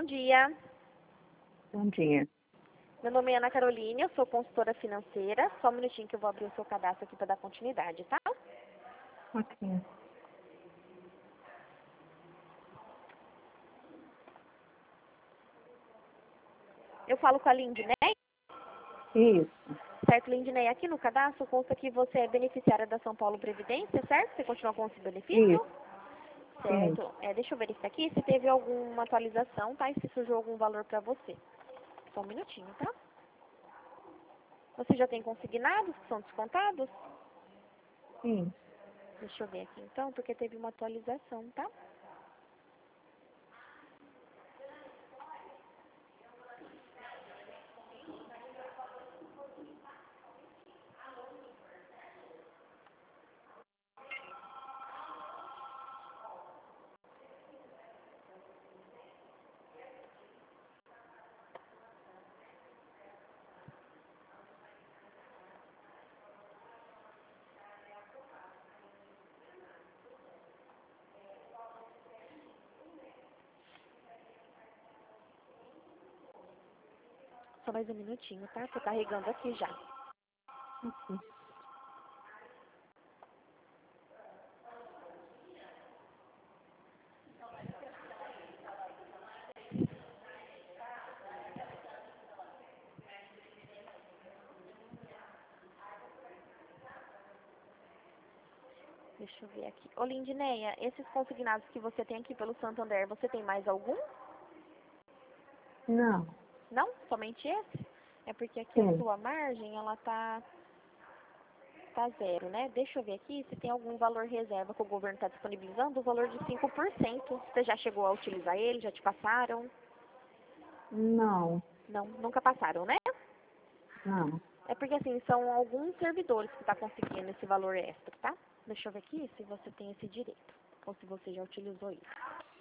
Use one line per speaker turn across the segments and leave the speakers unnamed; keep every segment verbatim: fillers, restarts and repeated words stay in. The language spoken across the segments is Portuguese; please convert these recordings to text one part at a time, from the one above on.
bom dia.
Bom dia.
Meu nome é Ana Carolina, eu sou consultora financeira. Só um minutinho que eu vou abrir o seu cadastro aqui para dar continuidade, tá?
Ok.
Eu falo com a Lindney,
Isso.
certo, Lindney? Aqui no cadastro consta que você é beneficiária da São Paulo Previdência, certo? Você continua com esse benefício?
Isso. Sim.
Certo. É, deixa eu verificar aqui se teve alguma atualização, tá? E se surgiu algum valor para você. Só um minutinho, tá? Você já tem consignados que são descontados?
Sim.
Deixa eu ver aqui então, porque teve uma atualização, tá? Só mais um minutinho, tá? Tô carregando aqui já.
Ok.
Deixa eu ver aqui. Ô, Lindneia, esses consignados que você tem aqui pelo Santander, você tem mais algum?
Não.
Não? Somente esse? É porque aqui a
Sim.
sua margem, ela tá, tá zero, né? Deixa eu ver aqui se tem algum valor reserva que o governo está disponibilizando, o valor de cinco por cento. Você já chegou a utilizar ele? Já te passaram?
Não.
Não, nunca passaram, né?
Não.
É porque, assim, são alguns servidores que tá conseguindo esse valor extra, tá? Deixa eu ver aqui se você tem esse direito, ou se você já utilizou isso.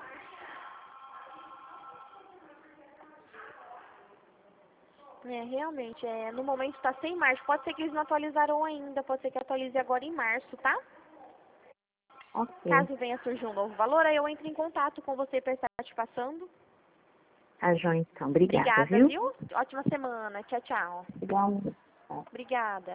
É, realmente, é, no momento está sem março. Pode ser que eles não atualizaram ainda, pode ser que atualize agora em março, tá?
Ok.
Caso venha surgir um novo valor, aí eu entro em contato com você para estar te passando.
Tá joia, então. Obrigada,
Obrigada,
viu?
viu? Ótima semana. Tchau, tchau.
Igualmente.
Obrigada.